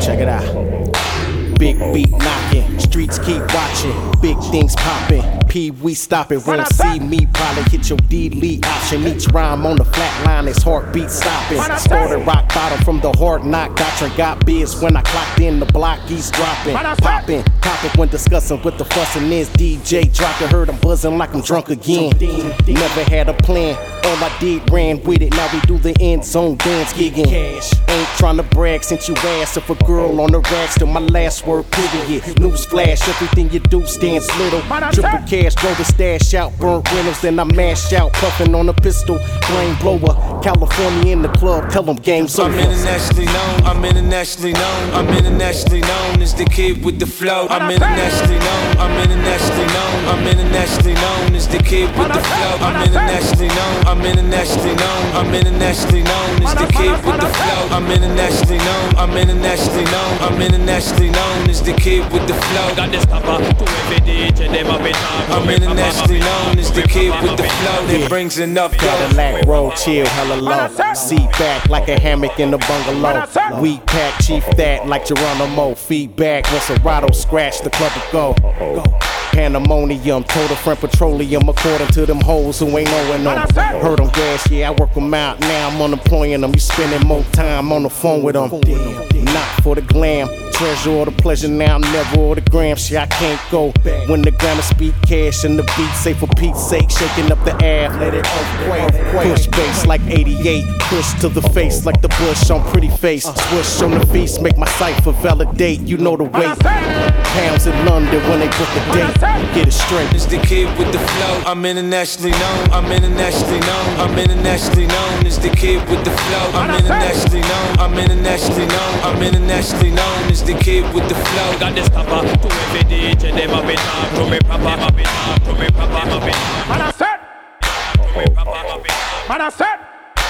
Check it out. Big beat knocking, streets keep watching, big things popping. P, we stop it, won't see me probably hit your delete option. Each rhyme on the flat line is heartbeat stopping. Started rock bottom from the hard knock doctrine. Got biz when I clocked in the block, he's dropping. Popping, topic when discussing what the fussing is. DJ dropping, heard I'm buzzing like I'm drunk again. Never had a plan, all I did ran with it. Now we do the end zone dance gigging. Ain't trying to brag since you asked if a girl on the rack still my last word, period. News flash, everything you do stands little. Triple cash, drove the stash out, burnt Reynolds, then I mash out, puffing on a pistol, brain blower. California in the club, tell them game's over. I'm internationally known, I'm internationally known, I'm internationally known as the kid with the flow. I'm internationally known, I'm internationally known, I'm internationally known as the kid with the flow. I'm internationally known, I'm internationally known, I'm internationally known as the kid with the flow. I'm internationally known, I'm internationally known, I'm internationally known as the kid with the flow. Got this papa to every DJ, them up in time. I'm internationally known as the kid with the flow that brings enough dough. Cadillac roll, chill, hella low. Seat back like a hammock in the bungalow. Weed pack, chief that like Geronimo. Feedback when Serato scratch the club to go. Pandemonium, total friend petroleum, according to them hoes who ain't knowing them. Heard them gas, yeah, I work them out. Now I'm unemploying them. You spending more time on the phone with them. Not for the glam, treasure or the pleasure. Now I'm never or the gram. Shit, I can't go when the grammar speak cash and the beat say for Pete's sake, shaking up the air. Let it earthquake. Push bass like 88. Push to the face like the bush on pretty face. Swish on the feast, make my cipher validate. You know the weight. Pounds in London when they book a date. Get it straight. It's the kid with the flow. I'm internationally known. I'm internationally known. I'm internationally known as the kid with the flow. I'm internationally known. I'm internationally known. I'm internationally known as the kid with the flow. Got this papa to every DJ. Them up in time. To me papa, up in time. To me papa, up in time. Man I said. To me papa, up in time. Man I said.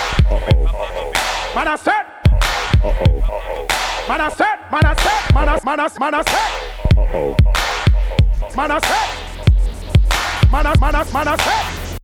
Man I said. Man I said. Man I said. Man I said. Man I said. Man I said. Man I said.